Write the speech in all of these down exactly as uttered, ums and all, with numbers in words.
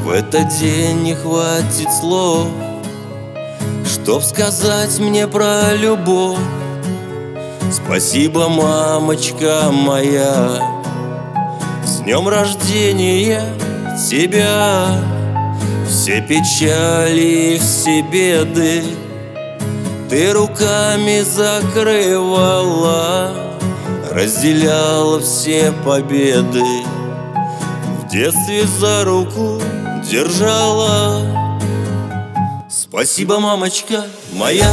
В этот день не хватит слов, чтоб сказать мне про любовь. Спасибо, мамочка моя, с днем рождения тебя. Все печали, все беды ты руками закрывала, разделяла все победы, в детстве за руку держала. Спасибо, мамочка моя,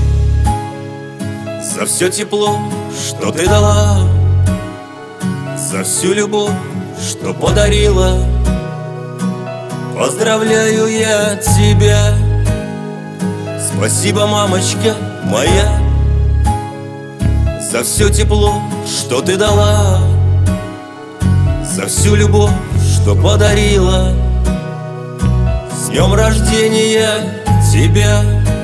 за все тепло, что ты дала, за всю любовь, что подарила. Поздравляю я тебя. Спасибо, мамочка моя, за все тепло, что ты дала, за всю любовь, что подарила. С днем рождения тебя.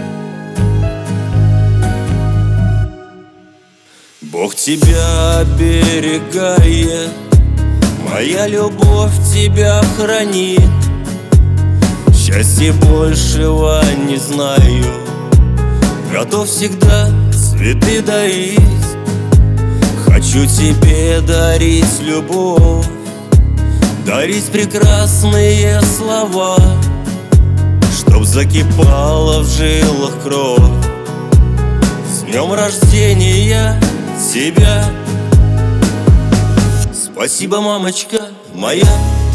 Бог тебя оберегает, моя любовь тебя хранит. Счастья большего не знаю, готов всегда цветы дарить. Хочу тебе дарить любовь, дарить прекрасные слова, чтоб закипала в жилах кровь. С днем рождения тебя. Спасибо, мамочка моя,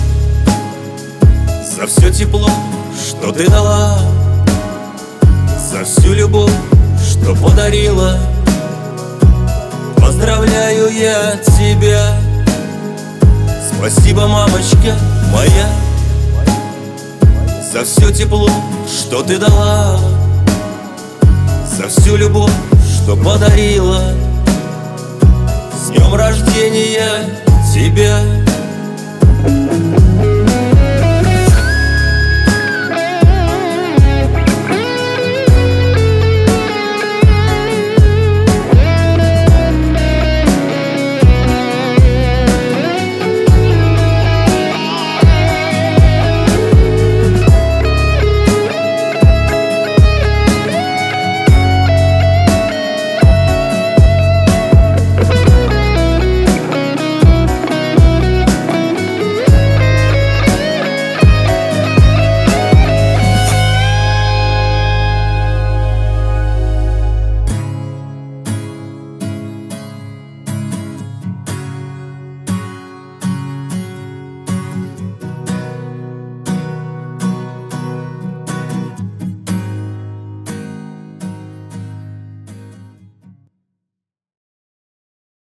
за все тепло, что ты дала, за всю любовь, что подарила. Поздравляю я тебя. Спасибо, мамочка моя, за все тепло, что ты дала, за всю любовь, что подарила. С днем рождения тебя.